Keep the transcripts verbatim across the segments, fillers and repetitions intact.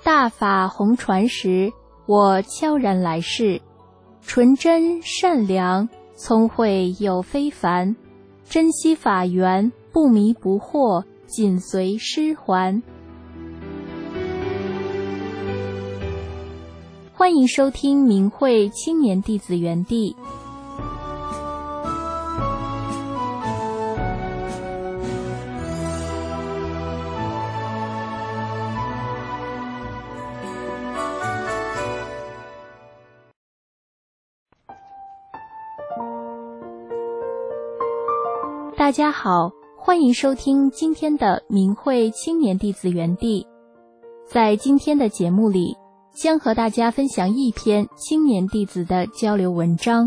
大法红传时，我悄然来世，纯真善良，聪慧又非凡，珍惜法缘，不迷不惑，紧随师还。欢迎收听明慧青年弟子园地。大家好，欢迎收听今天的明慧青年弟子园地。在今天的节目里，将和大家分享一篇青年弟子的交流文章。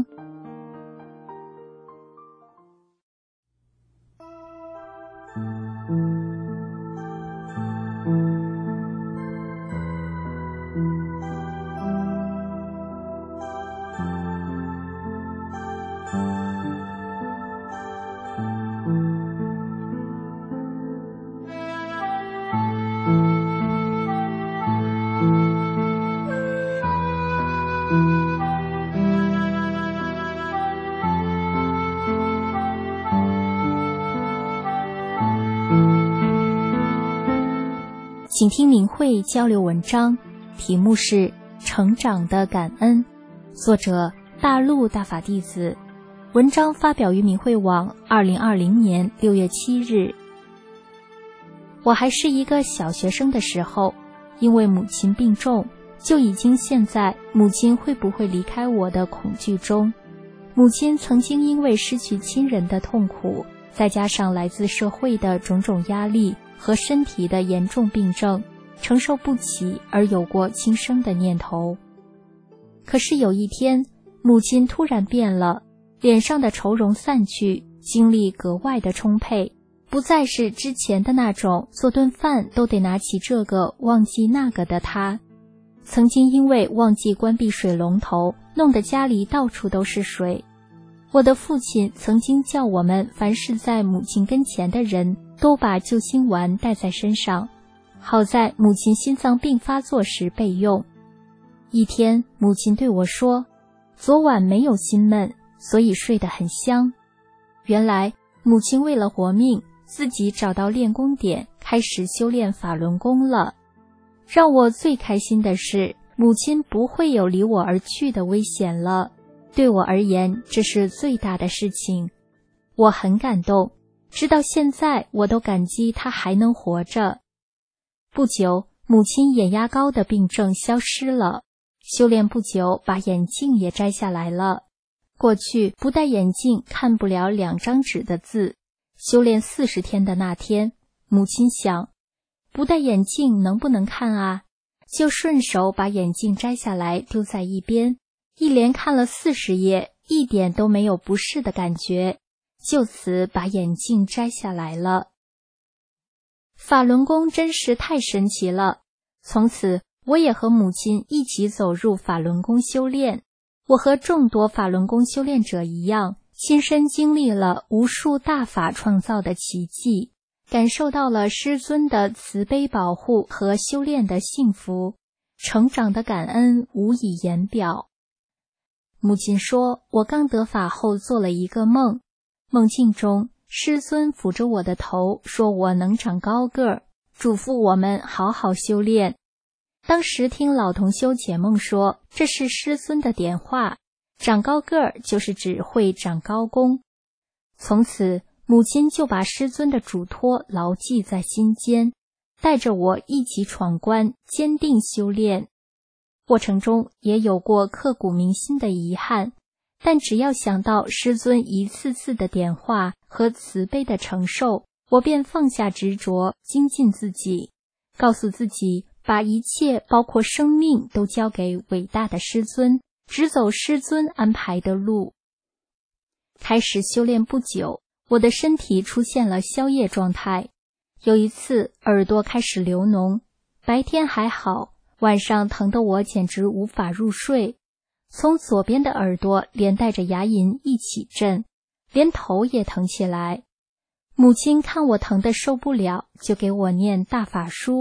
请听明慧交流文章，题目是《成长的感恩》，作者大陆大法弟子。文章发表于明慧网二零二零年六月七日。我还是一个小学生的时候，因为母亲病重，就已经陷在母亲会不会离开我的恐惧中。母亲曾经因为失去亲人的痛苦，再加上来自社会的种种压力和身体的严重病症，承受不起而有过轻生的念头。可是有一天，母亲突然变了，脸上的愁容散去，精力格外的充沛，不再是之前的那种做顿饭都得拿起这个忘记那个的她。曾经因为忘记关闭水龙头，弄得家里到处都是水。我的父亲曾经叫我们凡是在母亲跟前的人都把救心丸带在身上，好在母亲心脏病发作时备用。一天，母亲对我说，昨晚没有心闷，所以睡得很香。原来母亲为了活命，自己找到练功点，开始修炼法轮功了。让我最开心的是，母亲不会有离我而去的危险了。对我而言，这是最大的事情。我很感动，直到现在我都感激她还能活着。不久，母亲眼压高的病症消失了，修炼不久，把眼镜也摘下来了。过去不戴眼镜看不了两张纸的字，修炼四十天的那天，母亲想，不戴眼镜能不能看啊？就顺手把眼镜摘下来丢在一边，一连看了四十页，一点都没有不适的感觉，就此把眼镜摘下来了。法轮功真是太神奇了，从此我也和母亲一起走入法轮功修炼。我和众多法轮功修炼者一样，亲身经历了无数大法创造的奇迹，感受到了师尊的慈悲保护和修炼的幸福，成长的感恩无以言表。母亲说，我刚得法后做了一个梦，梦境中师尊抚着我的头，说我能长高个儿，嘱咐我们好好修炼。当时听老同修解梦说，这是师尊的点化，长高个儿就是指会长高功。从此母亲就把师尊的嘱托牢记在心间，带着我一起闯关，坚定修炼。过程中也有过刻骨铭心的遗憾，但只要想到师尊一次次的点化和慈悲的承受，我便放下执着，精进自己，告诉自己把一切包括生命都交给伟大的师尊，只走师尊安排的路。开始修炼不久，我的身体出现了宵夜状态。有一次耳朵开始流脓，白天还好，晚上疼得我简直无法入睡。从左边的耳朵连带着牙龈一起震，连头也疼起来。母亲看我疼得受不了，就给我念大法书，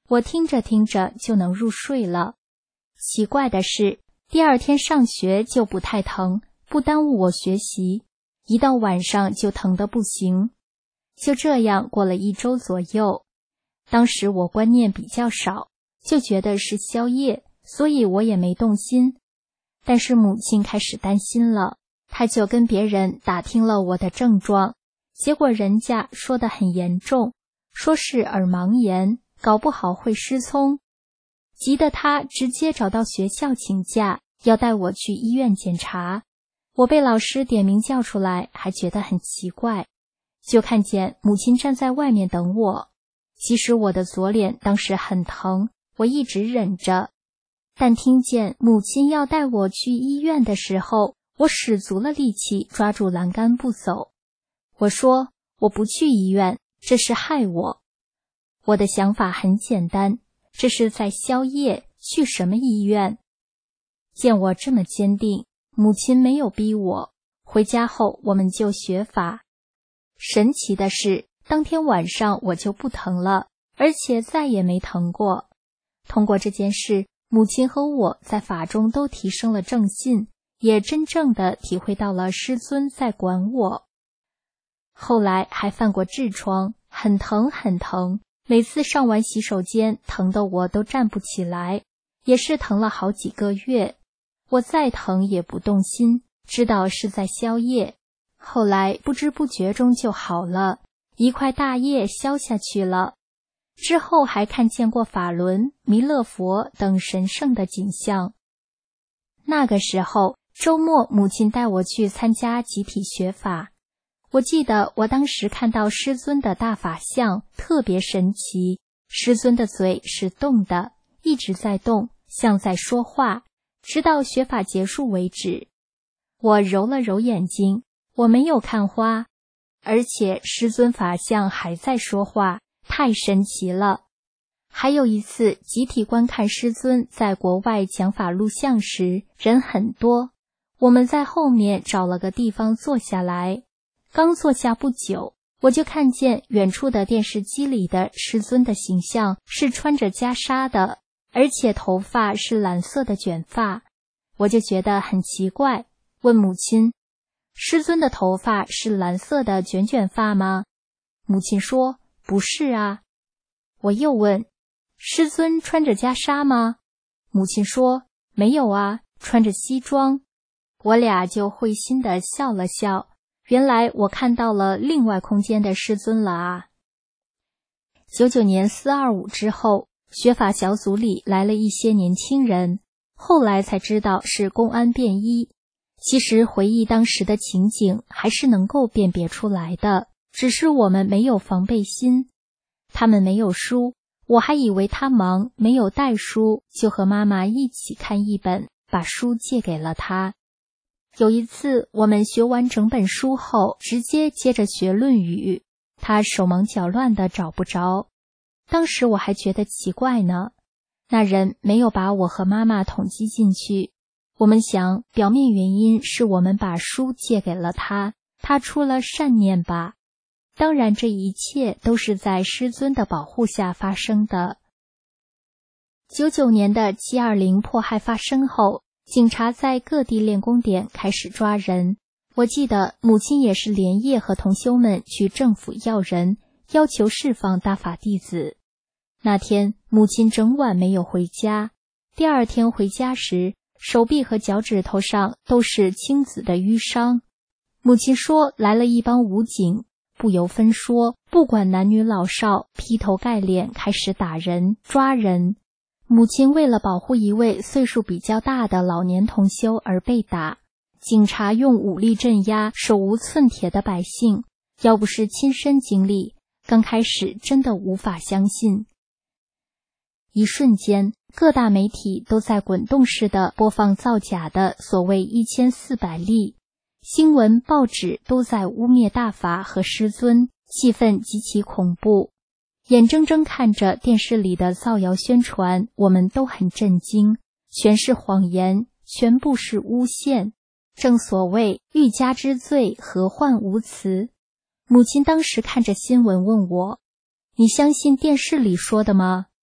我听着听着就能入睡了。奇怪的是，第二天上学就不太疼，不耽误我学习，一到晚上就疼得不行。就这样过了一周左右，当时我观念比较少，就觉得是宵夜，所以我也没动心。但是母亲开始担心了，她就跟别人打听了我的症状，结果人家说得很严重，说是耳盲炎，搞不好会失聪。急得她直接找到学校请假，要带我去医院检查。我被老师点名叫出来，还觉得很奇怪，就看见母亲站在外面等我。其实我的左脸当时很疼，我一直忍着，但听见母亲要带我去医院的时候，我使足了力气抓住栏杆不走。我说我不去医院，这是害我。我的想法很简单，这是在宵夜，去什么医院？见我这么坚定，母亲没有逼我。回家后我们就学法。神奇的是，当天晚上我就不疼了，而且再也没疼过。通过这件事，母亲和我在法中都提升了正信，也真正的体会到了师尊在管我。后来还犯过痔疮，很疼很疼，每次上完洗手间，疼得我都站不起来，也是疼了好几个月。我再疼也不动心，知道是在宵夜。后来不知不觉中就好了，一块大叶消下去了。之后还看见过法轮、弥勒佛等神圣的景象。那个时候，周末母亲带我去参加集体学法。我记得我当时看到师尊的大法像特别神奇，师尊的嘴是动的，一直在动，像在说话，直到学法结束为止。我揉了揉眼睛，我没有看花，而且师尊法像还在说话，太神奇了。还有一次集体观看师尊在国外讲法录像时，人很多，我们在后面找了个地方坐下来。刚坐下不久，我就看见远处的电视机里的师尊的形象是穿着袈裟的，而且头发是蓝色的卷发。我就觉得很奇怪，问母亲，师尊的头发是蓝色的卷卷发吗？母亲说不是啊。我又问，师尊穿着袈裟吗？母亲说没有啊，穿着西装。我俩就会心地笑了笑，原来我看到了另外空间的师尊了啊。九九年四二五之后，学法小组里来了一些年轻人，后来才知道是公安便衣。其实回忆当时的情景，还是能够辨别出来的，只是我们没有防备心。他们没有书，我还以为他忙没有带书，就和妈妈一起看一本，把书借给了他。有一次我们学完整本书后，直接接着学《论语》，他手忙脚乱的找不着。当时我还觉得奇怪呢，那人没有把我和妈妈统计进去。我们想，表面原因是我们把书借给了他，他出了善念吧。当然这一切都是在师尊的保护下发生的。九九年的七二零迫害发生后，警察在各地练功点开始抓人。我记得母亲也是连夜和同修们去政府要人，要求释放大法弟子。那天母亲整晚没有回家，第二天回家时，手臂和脚趾头上都是青紫的淤伤。母亲说来了一帮武警，不由分说，不管男女老少，劈头盖脸开始打人抓人。母亲为了保护一位岁数比较大的老年同修而被打，警察用武力镇压手无寸铁的百姓，要不是亲身经历，刚开始真的无法相信。一瞬间，各大媒体都在滚动式的播放造假的所谓一千四百例，新闻报纸都在污蔑大法和师尊，气氛极其恐怖。眼睁睁看着电视里的造谣宣传，我们都很震惊，全是谎言，全部是诬陷。正所谓欲加之罪，何患无辞。母亲当时看着新闻问我，你相信电视里说的吗？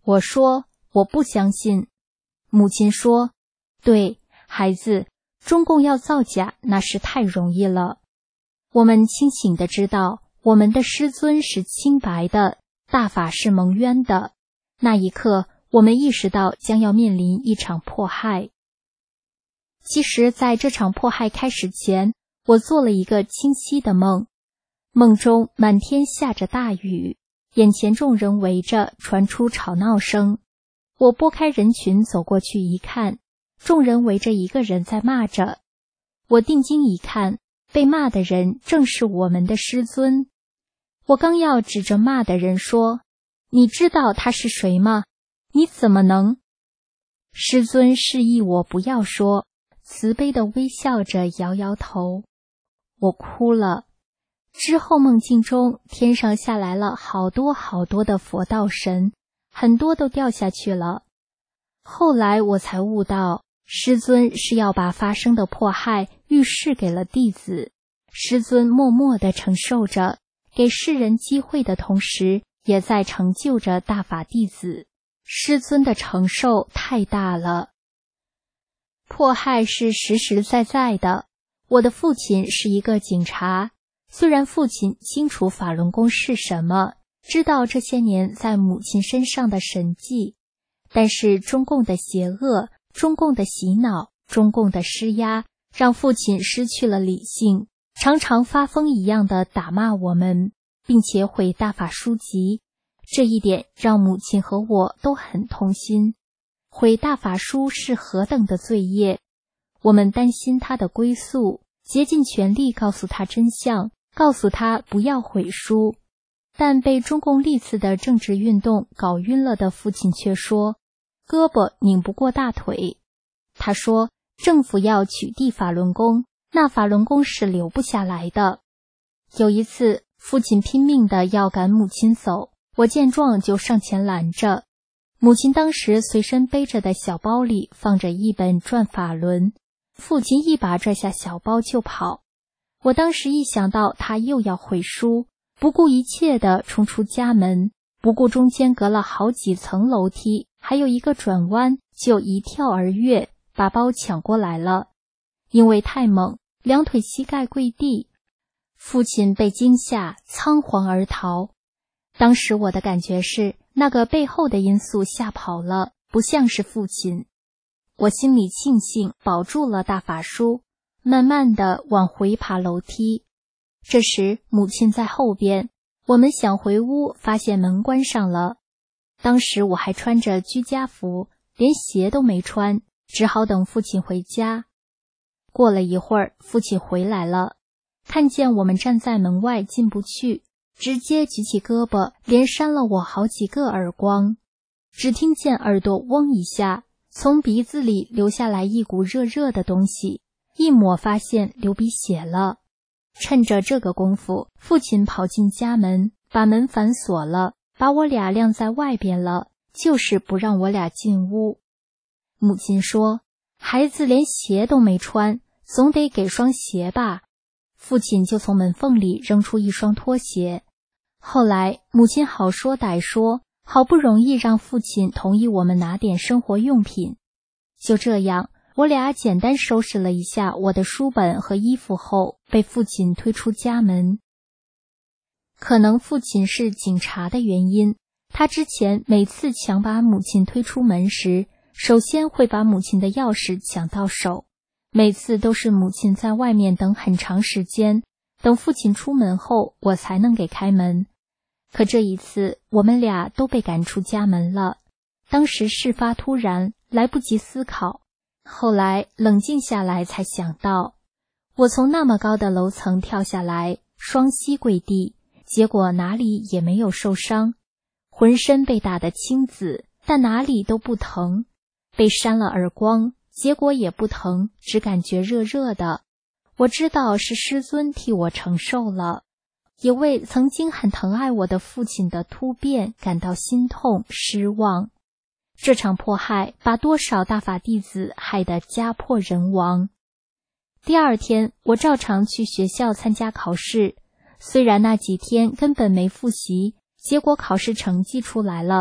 我说我不相信。母亲说，对，孩子，中共要造假那是太容易了。我们清醒地知道，我们的师尊是清白的，大法是蒙冤的。那一刻，我们意识到将要面临一场迫害。其实在这场迫害开始前，我做了一个清晰的梦。梦中满天下着大雨，眼前众人围着，传出吵闹声。我拨开人群走过去一看，众人围着一个人在骂着。我定睛一看，被骂的人正是我们的师尊。我刚要指着骂的人说，你知道他是谁吗？你怎么能？师尊示意我不要说，慈悲地微笑着摇摇头。我哭了。之后梦境中，天上下来了好多好多的佛道神，很多都掉下去了。后来我才悟到，师尊是要把发生的迫害预示给了弟子。师尊默默地承受着，给世人机会的同时，也在成就着大法弟子。师尊的承受太大了。迫害是实实在在的。我的父亲是一个警察，虽然父亲清楚法轮功是什么，知道这些年在母亲身上的神迹，但是中共的邪恶，中共的洗脑，中共的施压，让父亲失去了理性，常常发疯一样的打骂我们，并且毁大法书籍。这一点让母亲和我都很痛心。毁大法书是何等的罪业，我们担心他的归宿，竭尽全力告诉他真相，告诉他不要毁书。但被中共历次的政治运动搞晕了的父亲却说，胳膊拧不过大腿。他说，政府要取缔法轮功，那法轮功是留不下来的。有一次，父亲拼命的要赶母亲走，我见状就上前拦着。母亲当时随身背着的小包里放着一本转法轮，父亲一把拽下小包就跑。我当时一想到他又要毁书，不顾一切地冲出家门，不顾中间隔了好几层楼梯，还有一个转弯，就一跳而跃，把包抢过来了。因为太猛，两腿膝盖跪地，父亲被惊吓，仓皇而逃。当时我的感觉是，那个背后的因素吓跑了，不像是父亲。我心里庆幸保住了大法书，慢慢地往回爬楼梯。这时母亲在后边，我们想回屋，发现门关上了。当时我还穿着居家服，连鞋都没穿，只好等父亲回家。过了一会儿，父亲回来了，看见我们站在门外进不去，直接举起胳膊，连扇了我好几个耳光。只听见耳朵嗡一下，从鼻子里流下来一股热热的东西，一抹发现流鼻血了。趁着这个功夫，父亲跑进家门，把门反锁了，把我俩晾在外边了，就是不让我俩进屋。母亲说，孩子连鞋都没穿，总得给双鞋吧。父亲就从门缝里扔出一双拖鞋。后来母亲好说歹说，好不容易让父亲同意我们拿点生活用品。就这样，我俩简单收拾了一下我的书本和衣服后，被父亲推出家门。可能父亲是警察的原因，他之前每次强把母亲推出门时，首先会把母亲的钥匙抢到手，每次都是母亲在外面等很长时间，等父亲出门后，我才能给开门。可这一次，我们俩都被赶出家门了。当时事发突然，来不及思考。后来冷静下来才想到，我从那么高的楼层跳下来，双膝跪地，结果哪里也没有受伤，浑身被打得青紫，但哪里都不疼。被扇了耳光，结果也不疼，只感觉热热的。我知道是师尊替我承受了，也为曾经很疼爱我的父亲的突变感到心痛失望。这场迫害把多少大法弟子害得家破人亡。第二天，我照常去学校参加考试，虽然那几天根本没复习，结果考试成绩出来了，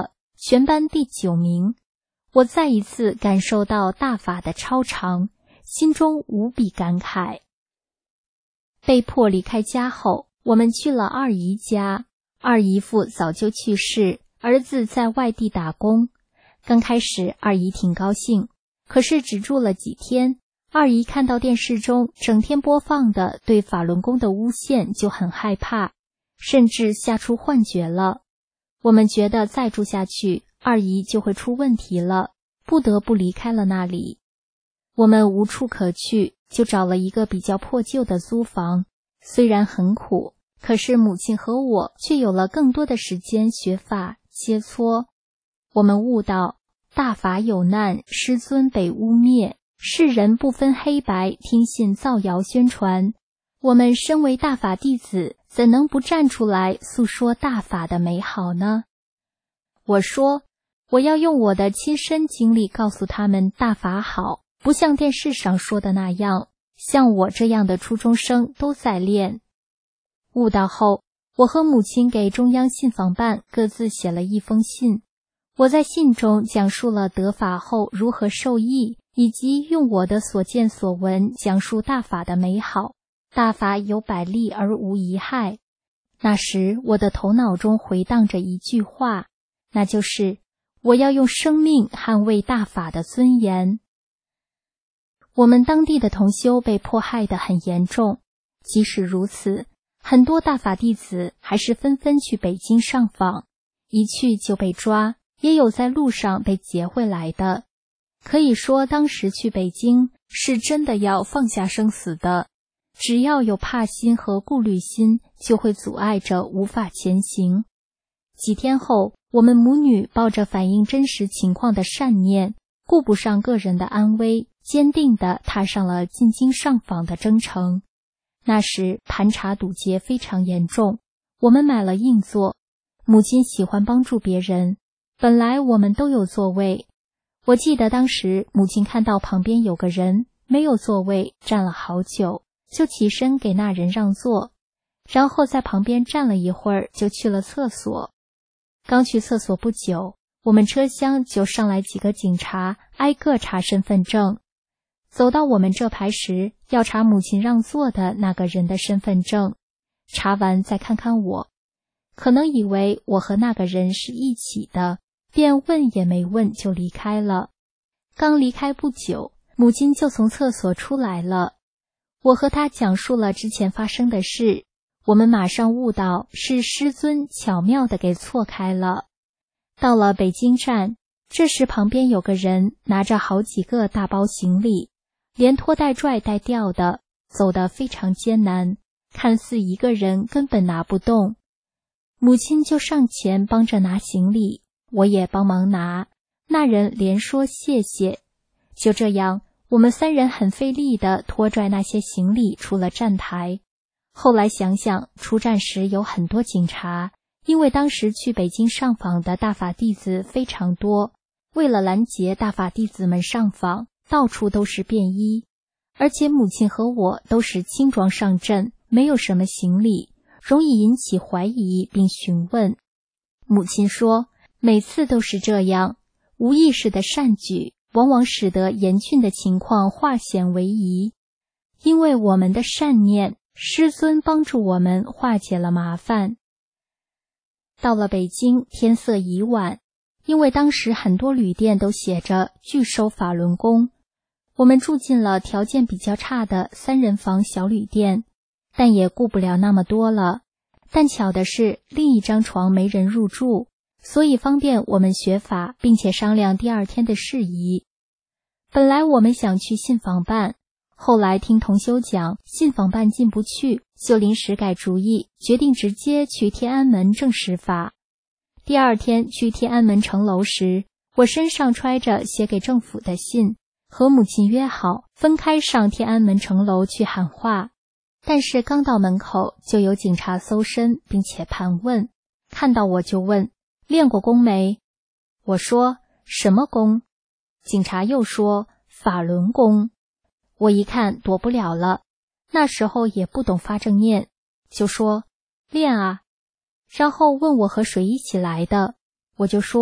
全班第九名。我再一次感受到大法的超常，心中无比感慨。被迫离开家后，我们去了二姨家。二姨父早就去世，儿子在外地打工。刚开始二姨挺高兴，可是只住了几天，二姨看到电视中整天播放的对法轮功的诬陷就很害怕，甚至吓出幻觉了。我们觉得再住下去，二姨就会出问题了，不得不离开了那里。我们无处可去，就找了一个比较破旧的租房，虽然很苦，可是母亲和我却有了更多的时间学法切磋。我们悟到大法有难，师尊被污蔑，世人不分黑白，听信造谣宣传。我们身为大法弟子，怎能不站出来诉说大法的美好呢？我说，我要用我的亲身经历告诉他们大法好，不像电视上说的那样，像我这样的初中生都在练。悟到后，我和母亲给中央信访办各自写了一封信。我在信中讲述了得法后如何受益，以及用我的所见所闻讲述大法的美好。大法有百利而无一害。那时我的头脑中回荡着一句话，那就是我要用生命捍卫大法的尊严。我们当地的同修被迫害得很严重，即使如此，很多大法弟子还是纷纷去北京上访，一去就被抓，也有在路上被劫回来的。可以说当时去北京是真的要放下生死的，只要有怕心和顾虑心，就会阻碍着无法前行。几天后，我们母女抱着反映真实情况的善念，顾不上个人的安危，坚定地踏上了进京上访的征程。那时盘查堵截非常严重，我们买了硬座。母亲喜欢帮助别人，本来我们都有座位。我记得当时母亲看到旁边有个人没有座位，站了好久，就起身给那人让座，然后在旁边站了一会儿，就去了厕所。刚去厕所不久，我们车厢就上来几个警察，挨个查身份证。走到我们这排时，要查母亲让座的那个人的身份证，查完再看看我，可能以为我和那个人是一起的，便问也没问就离开了。刚离开不久，母亲就从厕所出来了。我和她讲述了之前发生的事，我们马上悟到是师尊巧妙地给错开了。到了北京站，这时旁边有个人拿着好几个大包行李，连拖带拽带吊的，走得非常艰难，看似一个人根本拿不动。母亲就上前帮着拿行李，我也帮忙拿，那人连说谢谢。就这样，我们三人很费力地拖拽那些行李出了站台。后来想想，出站时有很多警察，因为当时去北京上访的大法弟子非常多，为了拦截大法弟子们上访，到处都是便衣。而且母亲和我都是轻装上阵，没有什么行李，容易引起怀疑并询问。母亲说，每次都是这样，无意识的善举往往使得严峻的情况化险为夷。因为我们的善念，师尊帮助我们化解了麻烦。到了北京，天色已晚，因为当时很多旅店都写着拒收法轮功，我们住进了条件比较差的三人房小旅店，但也顾不了那么多了。但巧的是，另一张床没人入住，所以方便我们学法，并且商量第二天的事宜。本来我们想去信访办，后来听同修讲信访办进不去，就临时改主意，决定直接去天安门正实法。第二天去天安门城楼时，我身上揣着写给政府的信，和母亲约好分开上天安门城楼去喊话。但是刚到门口，就有警察搜身并且盘问，看到我就问，练过功没？我说，什么功？警察又说，法轮功。我一看躲不了了，那时候也不懂发正念，就说，练啊。然后问我和谁一起来的，我就说，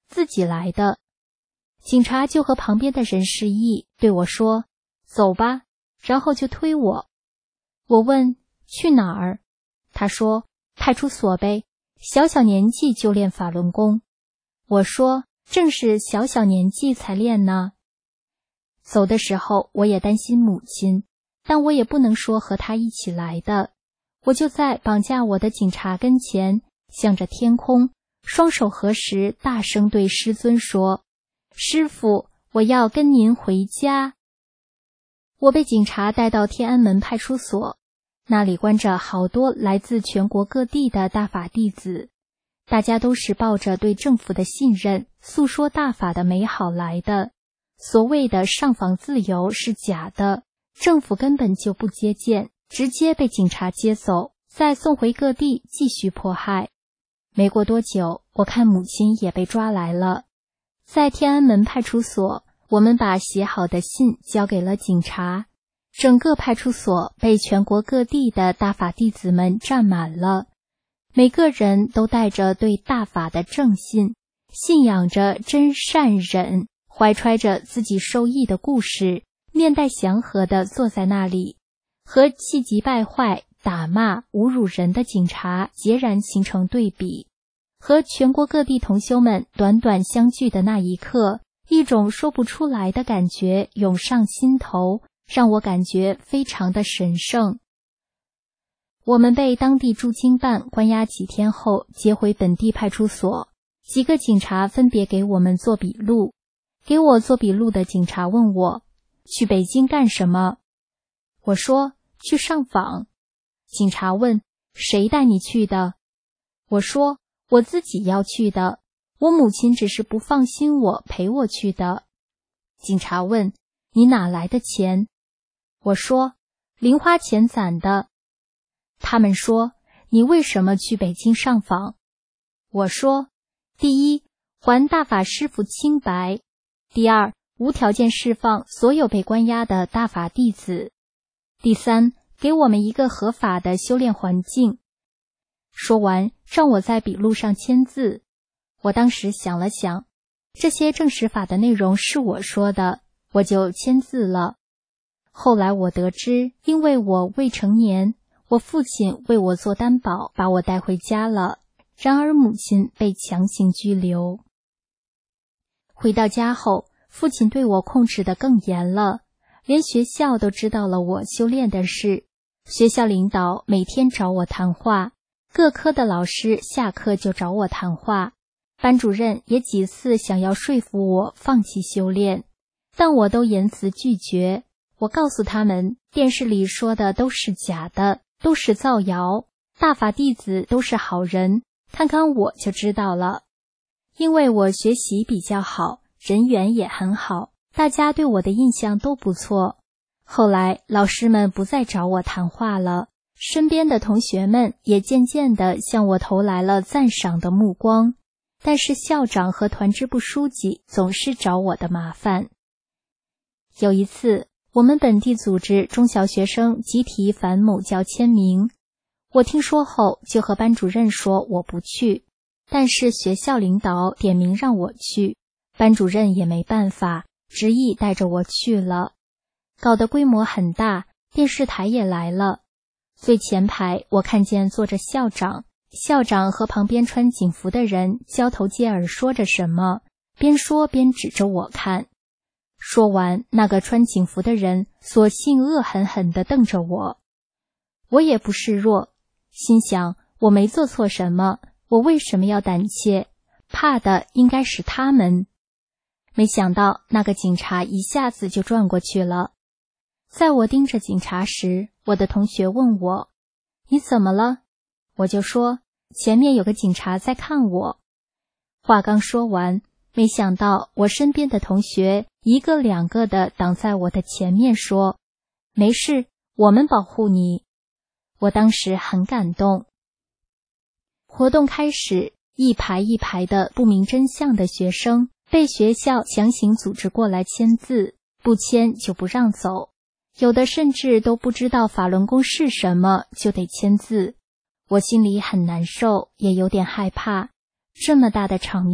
自己来的。警察就和旁边的人示意，对我说：“走吧。”然后就推我。我问：“去哪儿？”他说：“派出所呗，小小年纪就练法轮功。”我说：“正是小小年纪才练呢。”走的时候我也担心母亲，但我也不能说和她一起来的。我就在绑架我的警察跟前，向着天空，双手合十，大声对师尊说：“师父，我要跟您回家。”我被警察带到天安门派出所，那里关着好多来自全国各地的大法弟子，大家都是抱着对政府的信任，诉说大法的美好来的。所谓的上访自由是假的，政府根本就不接见，直接被警察接走，再送回各地继续迫害。没过多久，我看母亲也被抓来了。在天安门派出所，我们把写好的信交给了警察，整个派出所被全国各地的大法弟子们占满了，每个人都带着对大法的正信，信仰着真善忍，怀揣着自己受益的故事，面带祥和地坐在那里，和气急败坏、打骂、侮辱人的警察截然形成对比。和全国各地同修们短短相聚的那一刻，一种说不出来的感觉涌上心头，让我感觉非常的神圣。我们被当地驻京办关押几天后接回本地派出所，几个警察分别给我们做笔录。给我做笔录的警察问我：“去北京干什么？”我说：“去上访。”警察问：“谁带你去的？”我说：“我自己要去的，我母亲只是不放心我，陪我去的。”警察问：“你哪来的钱？”我说：“零花钱攒的。”他们说：“你为什么去北京上访？”我说：“第一，还大法师父清白；第二，无条件释放所有被关押的大法弟子；第三，给我们一个合法的修炼环境。”说完，让我在笔录上签字。我当时想了想，这些证实法的内容是我说的，我就签字了。后来我得知，因为我未成年，我父亲为我做担保，把我带回家了。然而母亲被强行拘留。回到家后，父亲对我控制得更严了，连学校都知道了我修炼的事。学校领导每天找我谈话，各科的老师下课就找我谈话，班主任也几次想要说服我放弃修炼，但我都严词拒绝。我告诉他们，电视里说的都是假的，都是造谣，大法弟子都是好人，看看我就知道了。因为我学习比较好，人缘也很好，大家对我的印象都不错。后来老师们不再找我谈话了，身边的同学们也渐渐地向我投来了赞赏的目光，但是校长和团支部书记总是找我的麻烦。有一次，我们本地组织中小学生集体反某教签名，我听说后就和班主任说我不去，但是学校领导点名让我去，班主任也没办法，执意带着我去了。搞得规模很大，电视台也来了。最前排我看见坐着校长，校长和旁边穿警服的人交头接耳说着什么，边说边指着我看。说完，那个穿警服的人索性恶狠狠地瞪着我。我也不示弱，心想我没做错什么，我为什么要胆怯？怕的应该是他们。没想到那个警察一下子就转过去了。在我盯着警察时，我的同学问我：“你怎么了？”我就说：“前面有个警察在看我。”话刚说完，没想到我身边的同学一个两个的挡在我的前面说：“没事，我们保护你。”我当时很感动。活动开始，一排一排的不明真相的学生被学校强行组织过来签字，不签就不让走。有的甚至都不知道法轮功是什么，就得签字。我心里很难受，也有点害怕。这么大的场面，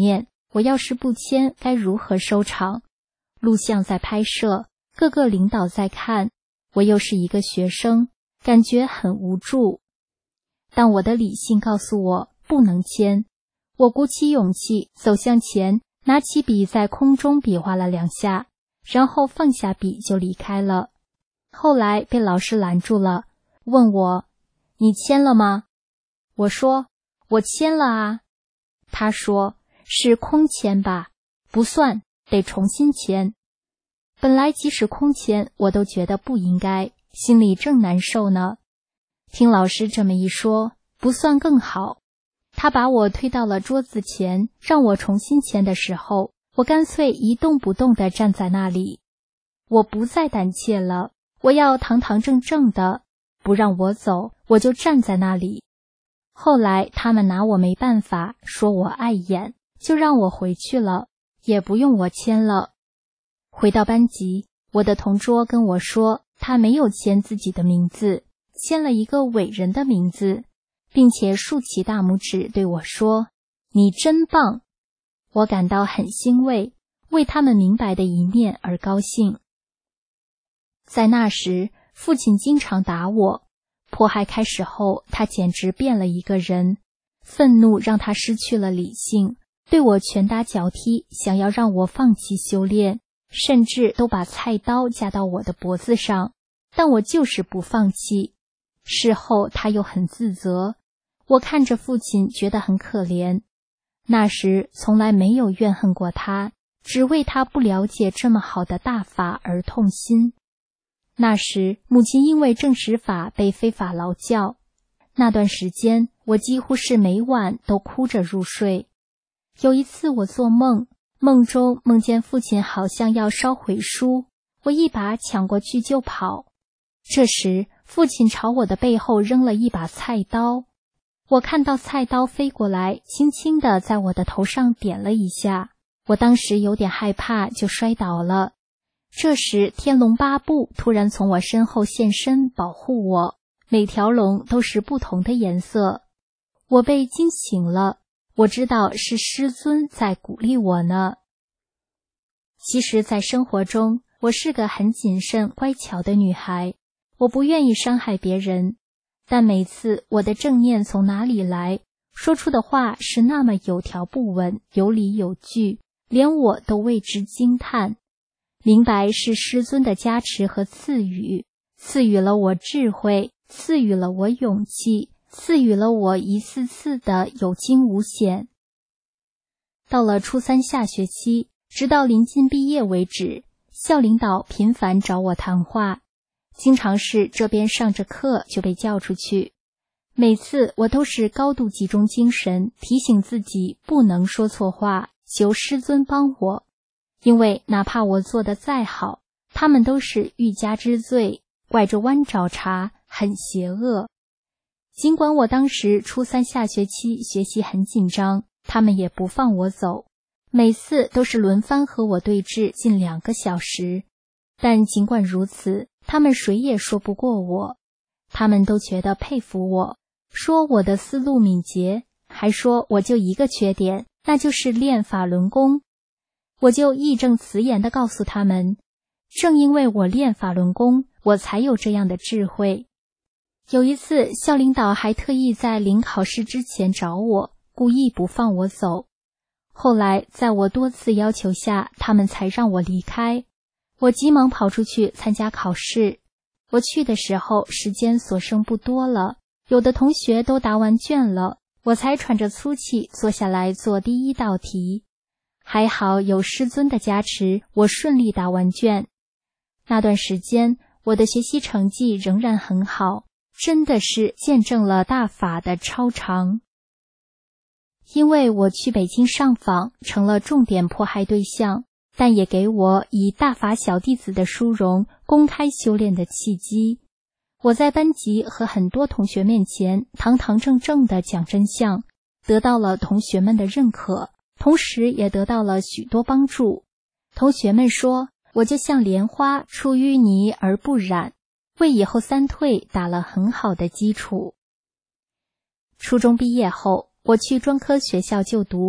我要是不签，该如何收场？录像在拍摄，各个领导在看，我又是一个学生，感觉很无助。但我的理性告诉我不能签，我鼓起勇气走向前，拿起笔在空中比划了两下，然后放下笔就离开了。后来被老师拦住了，问我：你签了吗？我说：我签了啊。他说：是空签吧，不算，得重新签。本来即使空签，我都觉得不应该，心里正难受呢。听老师这么一说，不算更好。他把我推到了桌子前，让我重新签的时候，我干脆一动不动地站在那里。我不再胆怯了，我要堂堂正正的，不让我走，我就站在那里。后来他们拿我没办法，说我碍眼，就让我回去了，也不用我签了。回到班级，我的同桌跟我说，他没有签自己的名字，签了一个伟人的名字，并且竖起大拇指对我说：你真棒。我感到很欣慰，为他们明白的一面而高兴。在那时，父亲经常打我，迫害开始后，他简直变了一个人，愤怒让他失去了理性，对我拳打脚踢，想要让我放弃修炼，甚至都把菜刀架到我的脖子上，但我就是不放弃。事后他又很自责，我看着父亲觉得很可怜。那时从来没有怨恨过他，只为他不了解这么好的大法而痛心。那时母亲因为正实法被非法劳教，那段时间我几乎是每晚都哭着入睡。有一次我做梦，梦中梦见父亲好像要烧毁书，我一把抢过去就跑。这时父亲朝我的背后扔了一把菜刀，我看到菜刀飞过来，轻轻地在我的头上点了一下，我当时有点害怕，就摔倒了。这时天龙八部突然从我身后现身保护我，每条龙都是不同的颜色。我被惊醒了，我知道是师尊在鼓励我呢。其实在生活中，我是个很谨慎乖巧的女孩，我不愿意伤害别人，但每次我的正念从哪里来，说出的话是那么有条不紊，有理有据，连我都为之惊叹。明白是师尊的加持和赐予，赐予了我智慧，赐予了我勇气，赐予了我一次次的有惊无险。到了初三下学期，直到临近毕业为止，校领导频繁找我谈话，经常是这边上着课就被叫出去。每次我都是高度集中精神，提醒自己不能说错话，求师尊帮我。因为哪怕我做得再好，他们都是欲加之罪，拐着弯找茬，很邪恶。尽管我当时初三下学期学习很紧张，他们也不放我走，每次都是轮番和我对峙近两个小时。但尽管如此，他们谁也说不过我，他们都觉得佩服我，说我的思路敏捷，还说我就一个缺点，那就是练法轮功。我就义正辞严地告诉他们，正因为我练法轮功，我才有这样的智慧。有一次，校领导还特意在临考试之前找我，故意不放我走。后来在我多次要求下，他们才让我离开。我急忙跑出去参加考试。我去的时候，时间所剩不多了，有的同学都答完卷了，我才喘着粗气坐下来做第一道题。还好有师尊的加持，我顺利答完卷。那段时间，我的学习成绩仍然很好，真的是见证了大法的超常。因为我去北京上访，成了重点迫害对象，但也给我以大法小弟子的殊荣，公开修炼的契机。我在班级和很多同学面前堂堂正正地讲真相，得到了同学们的认可，同时也得到了许多帮助。同学们说，我就像莲花出淤泥而不染，为以后三退打了很好的基础。初中毕业后，我去专科学校就读，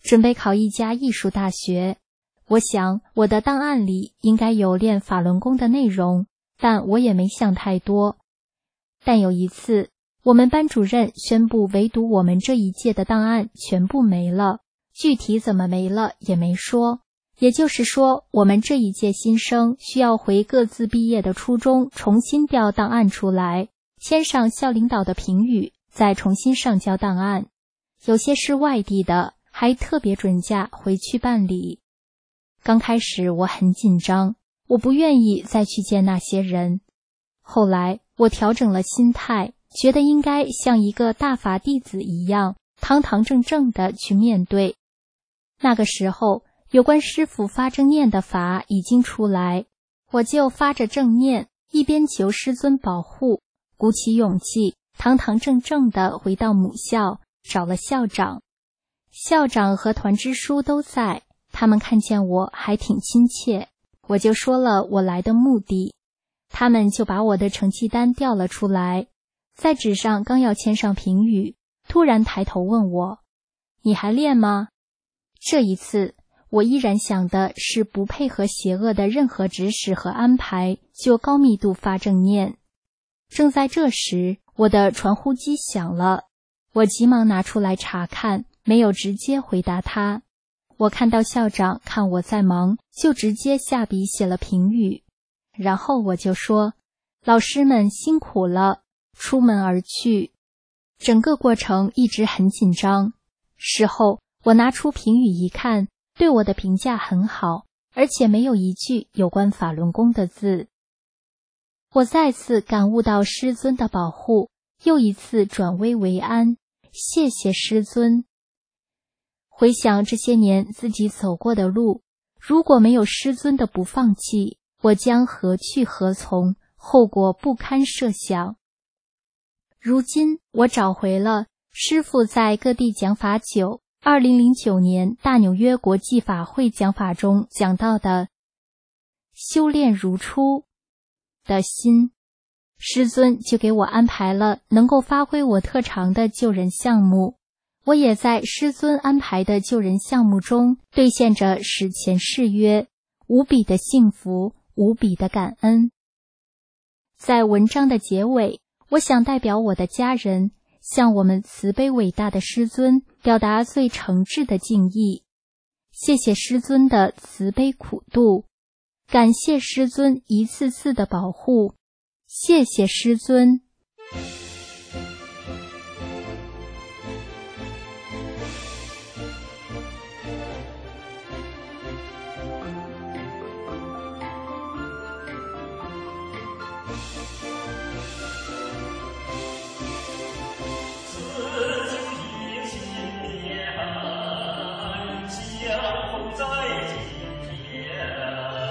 准备考一家艺术大学。我想我的档案里应该有练法轮功的内容，但我也没想太多。但有一次，我们班主任宣布唯独我们这一届的档案全部没了，具体怎么没了也没说。也就是说，我们这一届新生需要回各自毕业的初中重新调档案出来，签上校领导的评语，再重新上交档案。有些是外地的，还特别准假回去办理。刚开始我很紧张，我不愿意再去见那些人。后来我调整了心态，觉得应该像一个大法弟子一样，堂堂正正地去面对。那个时候，有关师父发正念的法已经出来，我就发着正念，一边求师尊保护，鼓起勇气，堂堂正正地回到母校，找了校长。校长和团支书都在，他们看见我还挺亲切，我就说了我来的目的。他们就把我的成绩单调了出来，在纸上刚要签上评语，突然抬头问我：“你还练吗？”这一次，我依然想的是不配合邪恶的任何指使和安排，就高密度发正念。正在这时，我的传呼机响了，我急忙拿出来查看，没有直接回答他。我看到校长看我在忙，就直接下笔写了评语。然后我就说：“老师们辛苦了。”出门而去。整个过程一直很紧张。事后我拿出评语一看，对我的评价很好，而且没有一句有关法轮功的字。我再次感悟到师尊的保护，又一次转危为安，谢谢师尊。回想这些年自己走过的路，如果没有师尊的不放弃，我将何去何从，后果不堪设想。如今我找回了师父在各地讲法九二零零九年大纽约国际法会讲法中讲到的修炼如初的心，师尊就给我安排了能够发挥我特长的救人项目。我也在师尊安排的救人项目中兑现着史前誓约，无比的幸福，无比的感恩。在文章的结尾，我想代表我的家人，向我们慈悲伟大的师尊表达最诚挚的敬意。谢谢师尊的慈悲苦度，感谢师尊一次次的保护，谢谢师尊。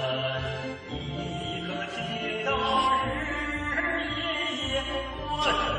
我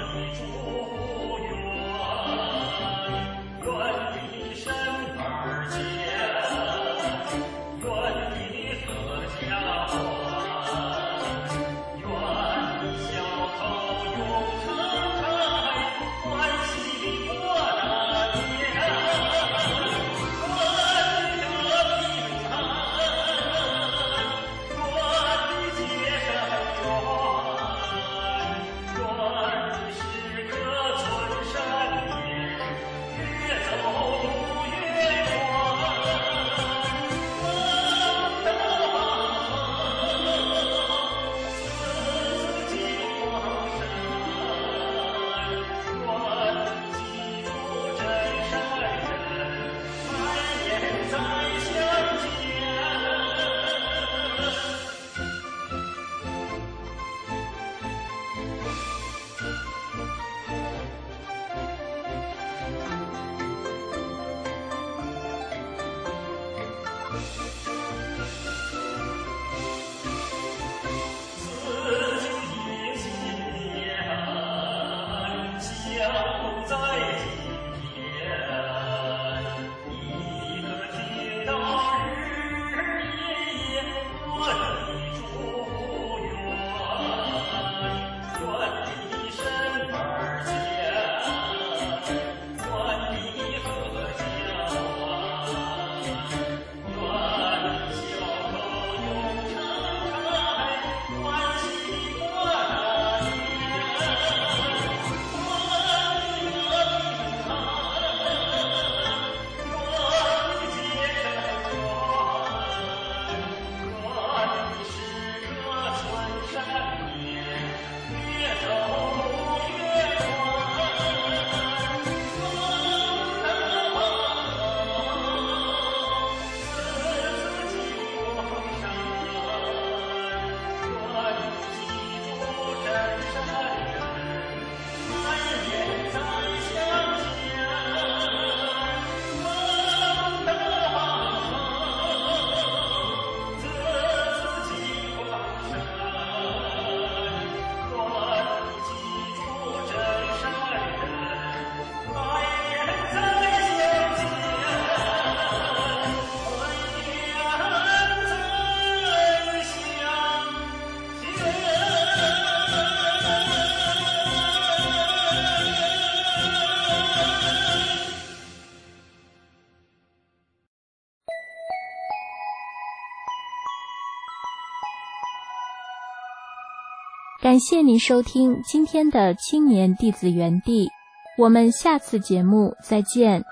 感谢您收听今天的青年弟子园地，我们下次节目再见。